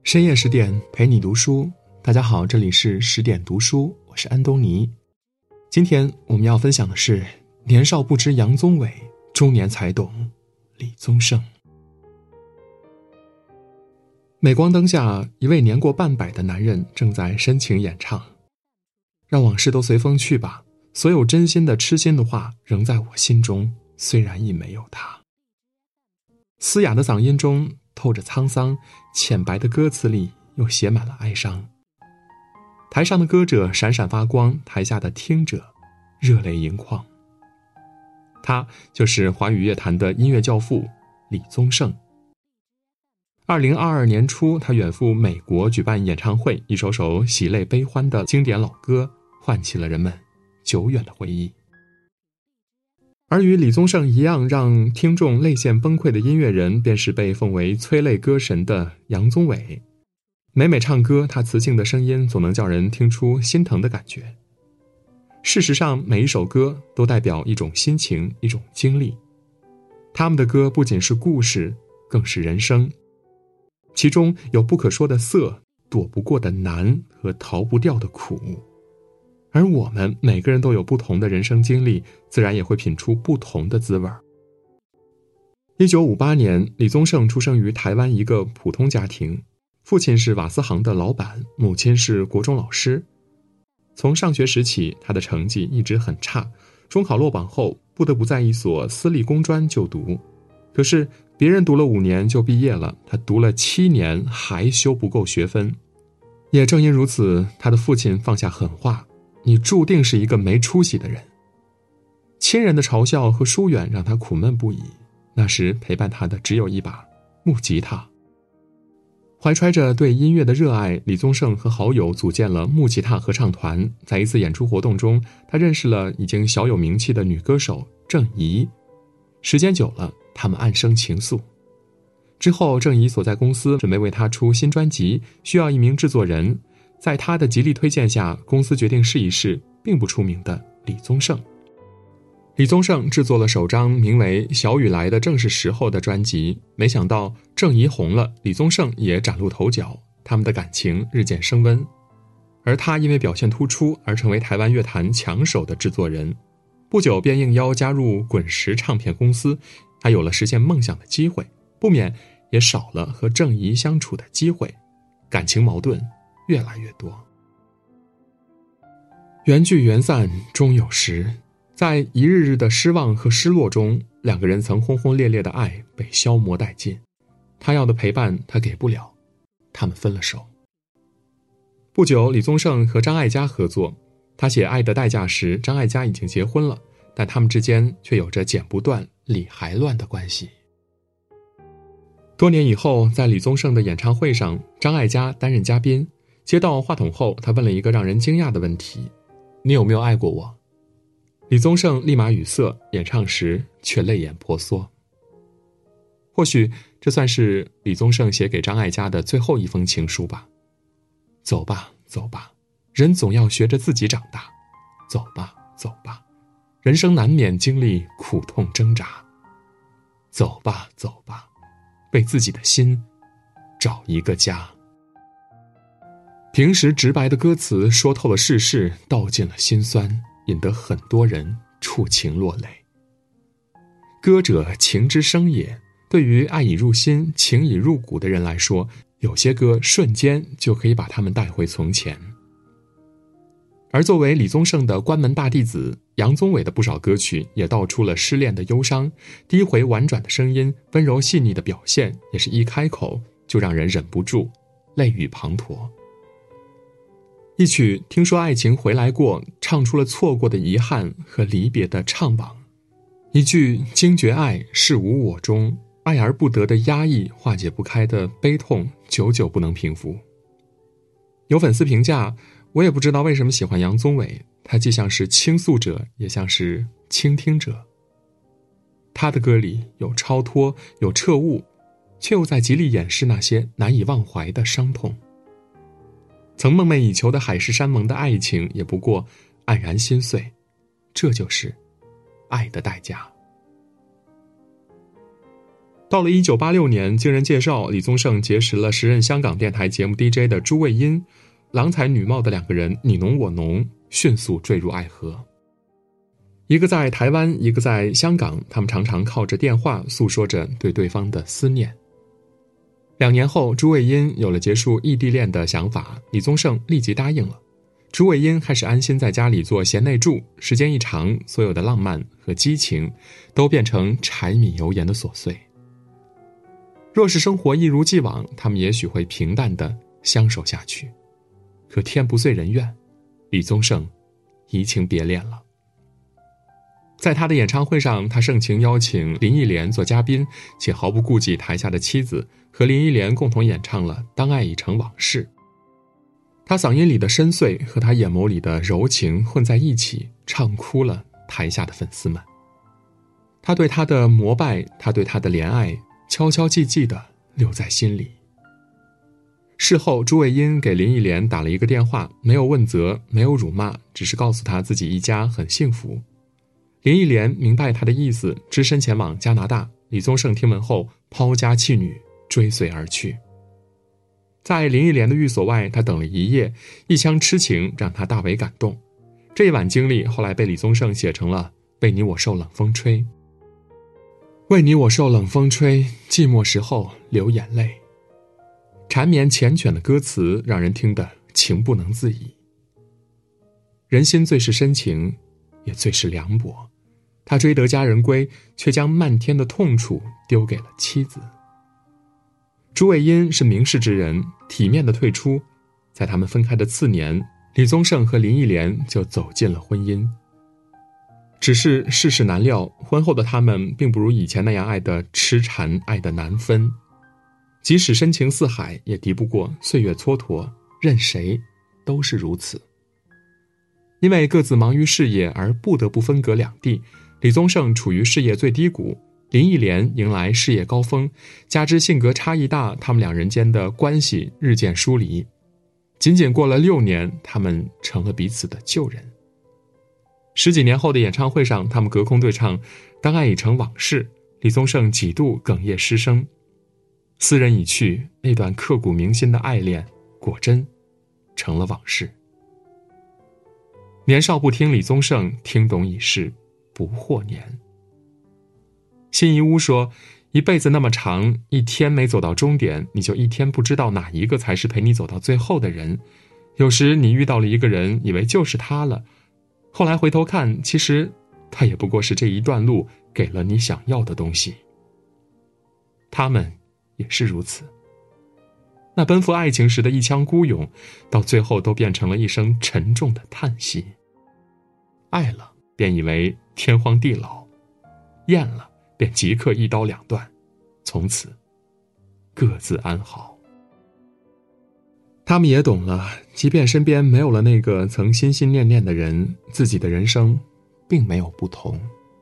深夜10点陪你读书，大家好，这里是10点读书，我是安东尼。今天我们要分享的是年少不知杨宗纬，中年才懂李宗盛。镁光灯下，一位年过半百的男人正在深情演唱，让往事都随风去吧，所有真心的痴心的话仍在我心中，虽然已没有他。嘶哑的嗓音中透着沧桑，浅白的歌词里又写满了哀伤。台上的歌者闪闪发光，台下的听者热泪盈眶。他就是华语乐坛的音乐教父李宗盛。2022年初，他远赴美国举办演唱会，一首首喜泪悲欢的经典老歌唤起了人们久远的回忆。而与李宗盛一样让听众泪腺崩溃的音乐人，便是被奉为催泪歌神的杨宗纬。每唱歌，他磁性的声音总能叫人听出心疼的感觉。事实上，每一首歌都代表一种心情，一种经历。他们的歌不仅是故事，更是人生。其中有不可说的涩，躲不过的难和逃不掉的苦。而我们每个人都有不同的人生经历，自然也会品出不同的滋味。1958年，李宗盛出生于台湾一个普通家庭，父亲是瓦斯行的老板，母亲是国中老师。从上学时起，他的成绩一直很差，中考落榜后不得不在一所私立工专就读。可是别人读了5年就毕业了，他读了7年还修不够学分。也正因如此，他的父亲放下狠话，你注定是一个没出息的人。亲人的嘲笑和疏远让他苦闷不已，那时陪伴他的只有一把木吉他。怀揣着对音乐的热爱，李宗盛和好友组建了木吉他合唱团。在一次演出活动中，他认识了已经小有名气的女歌手郑怡。时间久了，他们暗生情愫。之后，郑怡所在公司准备为他出新专辑，需要一名制作人。在他的极力推荐下，公司决定试一试并不出名的李宗盛。李宗盛制作了首张名为《小雨来的正是时候》的专辑，没想到郑怡红了，李宗盛也崭露头角，他们的感情日渐升温。而他因为表现突出而成为台湾乐坛抢手的制作人，不久便应邀加入滚石唱片公司，还有了实现梦想的机会，不免也少了和郑怡相处的机会，感情矛盾越来越多。缘聚缘散终有时，在一日日的失望和失落中，两个人曾轰轰烈烈的爱被消磨殆尽。他要的陪伴他给不了，他们分了手。不久，李宗盛和张艾嘉合作，他写《爱的代价》时，张艾嘉已经结婚了，但他们之间却有着剪不断理还乱的关系。多年以后，在李宗盛的演唱会上，张艾嘉担任嘉宾，接到话筒后，他问了一个让人惊讶的问题：你有没有爱过我？李宗盛立马语塞，演唱时却泪眼婆娑。或许这算是李宗盛写给张艾嘉的最后一封情书吧。走吧，走吧，人总要学着自己长大。走吧，走吧，人生难免经历苦痛挣扎。走吧，走吧，为自己的心找一个家。平时直白的歌词说透了世事，道尽了心酸，引得很多人触情落泪。歌者情之生也，对于爱已入心、情已入骨的人来说，有些歌瞬间就可以把他们带回从前。而作为李宗盛的关门大弟子，杨宗纬的不少歌曲也道出了失恋的忧伤，低回婉转的声音，温柔细腻的表现，也是一开口就让人忍不住泪雨滂沱。一曲听说爱情回来过，唱出了错过的遗憾和离别的怅惘。一句惊觉爱是无我中，爱而不得的压抑，化解不开的悲痛，久久不能平复。有粉丝评价，我也不知道为什么喜欢杨宗纬，他既像是倾诉者，也像是倾听者。他的歌里有超脱，有彻悟，却又在极力掩饰那些难以忘怀的伤痛。曾梦寐以求的海誓山盟的爱情，也不过黯然心碎，这就是爱的代价。 到了1986年，经人介绍，李宗盛结识了时任香港电台节目 DJ 的朱卫因，郎才女貌的两个人你侬我侬，迅速坠入爱河。一个在台湾，一个在香港，他们常常靠着电话诉说着对对方的思念。2年后，朱卫因有了结束异地恋的想法，李宗盛立即答应了。朱卫因开始安心在家里做贤内助，时间一长，所有的浪漫和激情都变成柴米油盐的琐碎。若是生活一如既往，他们也许会平淡地相守下去。可天不遂人愿，李宗盛移情别恋了。在他的演唱会上，他盛情邀请林忆莲做嘉宾，且毫不顾忌台下的妻子，和林忆莲共同演唱了《当爱已成往事》。他嗓音里的深邃和他眼眸里的柔情混在一起，唱哭了台下的粉丝们。他对他的膜拜，他对他的怜爱，悄悄寂寂地留在心里。事后，朱卫因给林忆莲打了一个电话，没有问责，没有辱骂，只是告诉他自己一家很幸福。林忆莲明白他的意思，只身前往加拿大。李宗盛听闻后抛家弃女，追随而去。在林忆莲的寓所外，他等了一夜，一腔痴情让他大为感动。这一晚经历后来被李宗盛写成了《为你我受冷风吹》。为你我受冷风吹，寂寞时候流眼泪。缠绵缱绻的歌词让人听得情不能自已。人心最是深情，也最是凉薄。他追得佳人归，却将漫天的痛楚丢给了妻子。朱卫因是明事之人，体面的退出。在他们分开的次年，李宗盛和林忆莲就走进了婚姻。只是世事难料，婚后的他们并不如以前那样爱得痴缠，爱得难分。即使深情似海，也敌不过岁月蹉跎，任谁都是如此。因为各自忙于事业而不得不分隔两地，李宗盛处于事业最低谷，林忆莲迎来事业高峰，加之性格差异大，他们两人间的关系日渐疏离。仅仅过了6年，他们成了彼此的旧人。10几年后的演唱会上，他们隔空对唱《当爱已成往事》，李宗盛几度哽咽失声。斯人已去，那段刻骨铭心的爱恋，果真成了往事。年少不听李宗盛，听懂已是不惑年。辛夷坞说，一辈子那么长，一天没走到终点，你就一天不知道哪一个才是陪你走到最后的人。有时你遇到了一个人，以为就是他了，后来回头看，其实他也不过是这一段路给了你想要的东西。他们也是如此，那奔赴爱情时的一腔孤勇，到最后都变成了一声沉重的叹息。爱了便以为天荒地老，厌了便即刻一刀两断，从此各自安好。他们也懂了，即便身边没有了那个曾心心念念的人，自己的人生并没有不同。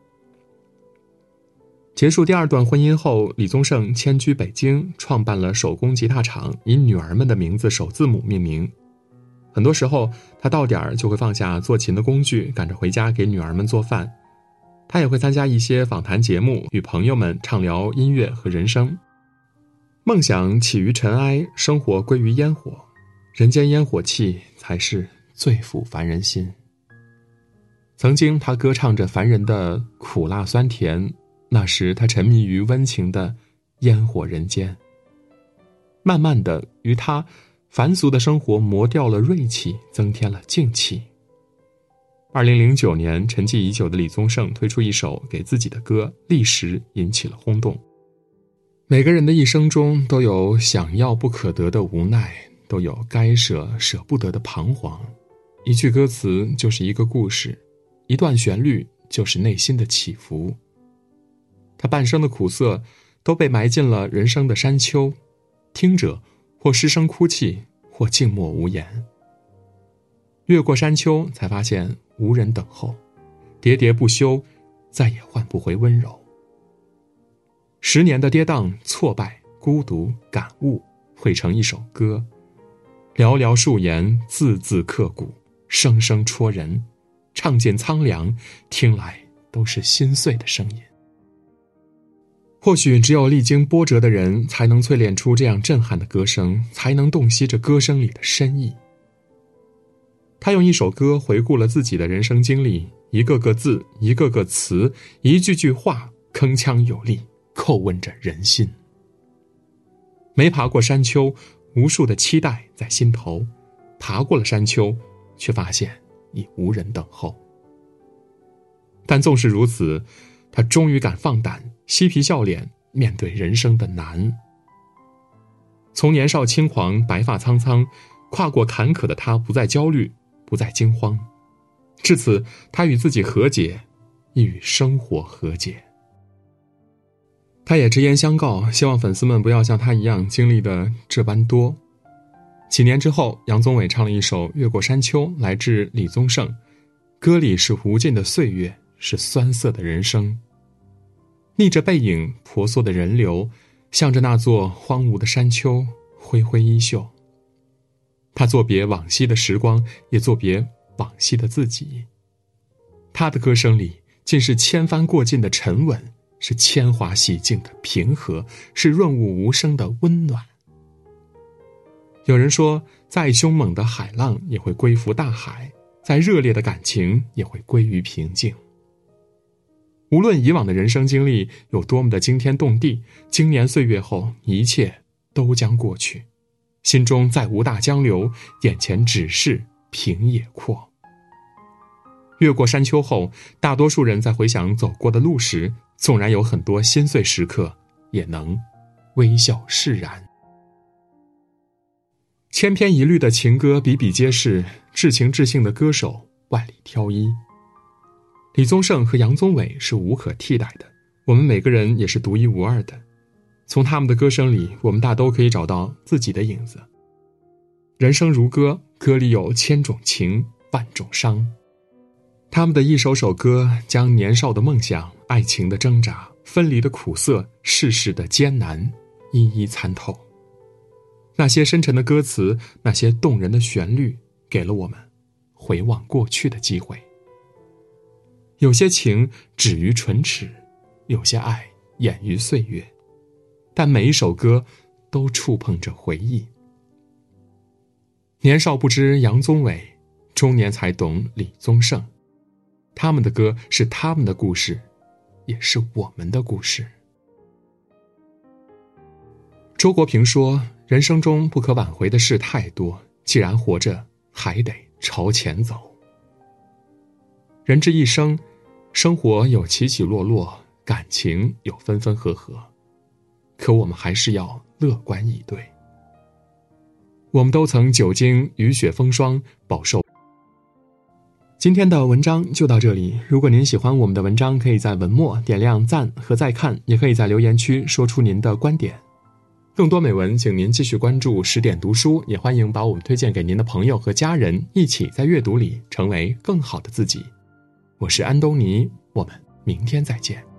结束第2段婚姻后，李宗盛迁居北京，创办了手工吉他厂，以女儿们的名字首字母命名。很多时候，他到点就会放下做琴的工具，赶着回家给女儿们做饭。他也会参加一些访谈节目，与朋友们畅聊音乐和人生。梦想起于尘埃，生活归于烟火，人间烟火气才是最抚凡人心。曾经他歌唱着凡人的苦辣酸甜，那时他沉迷于温情的烟火人间。慢慢的，于他凡俗的生活磨掉了锐气，增添了静气。2009年，沉寂已久的李宗盛推出一首给自己的歌，立时引起了轰动。每个人的一生中都有想要不可得的无奈，都有该舍舍不得的彷徨。一句歌词就是一个故事，一段旋律就是内心的起伏。他半生的苦涩都被埋进了人生的山丘，听者或失声哭泣，或静默无言。越过山丘，才发现无人等候，喋喋不休，再也换不回温柔。10年的跌宕、挫败、孤独、感悟，汇成一首歌，寥寥数言，字字刻骨，声声戳人，唱尽苍凉，听来都是心碎的声音。 或许只有历经波折的人才能淬炼出这样震撼的歌声，才能洞悉这歌声里的深意。他用一首歌回顾了自己的人生经历，一个个字，一个个词，一句句话，铿锵有力，叩问着人心。没爬过山丘，无数的期待在心头，爬过了山丘，却发现已无人等候。但纵使如此，他终于敢放胆，嬉皮笑脸面对人生的难。从年少轻狂，白发苍苍，跨过坎坷的他不再焦虑，不再惊慌。至此，他与自己和解，亦与生活和解。他也直言相告，希望粉丝们不要像他一样经历的这般多。几年之后，杨宗纬唱了一首《越过山丘》来致李宗盛，歌里是无尽的岁月，是酸涩的人生。逆着背影，婆娑的人流，向着那座荒芜的山丘挥挥衣袖。他作别往昔的时光，也作别往昔的自己。他的歌声里尽是千帆过尽的沉稳，是铅华洗净的平和，是润物无声的温暖。有人说，再凶猛的海浪也会归服大海，再热烈的感情也会归于平静。无论以往的人生经历有多么的惊天动地，经年岁月后，一切都将过去，心中再无大江流，眼前只是平野阔。越过山丘后，大多数人在回想走过的路时，纵然有很多心碎时刻，也能微笑释然。千篇一律的情歌比比皆是，至情至性的歌手万里挑一。李宗盛和杨宗纬是无可替代的，我们每个人也是独一无二的。从他们的歌声里，我们大都可以找到自己的影子。人生如歌，歌里有千种情，万种伤。他们的一首首歌，将年少的梦想、爱情的挣扎、分离的苦涩、世事的艰难一一参透。那些深沉的歌词，那些动人的旋律，给了我们回望过去的机会。有些情止于唇齿，有些爱掩于岁月，但每一首歌都触碰着回忆。年少不知杨宗纬，中年才懂李宗盛。他们的歌是他们的故事，也是我们的故事。周国平说，人生中不可挽回的事太多，既然活着，还得朝前走。人之一生，生活有起起落落，感情有分分合合，可我们还是要乐观以对。我们都曾久经雨雪风霜，饱受。今天的文章就到这里，如果您喜欢我们的文章，可以在文末点亮赞和再看，也可以在留言区说出您的观点。更多美文请您继续关注10点读书，也欢迎把我们推荐给您的朋友和家人，一起在阅读里成为更好的自己。我是安东尼，我们明天再见。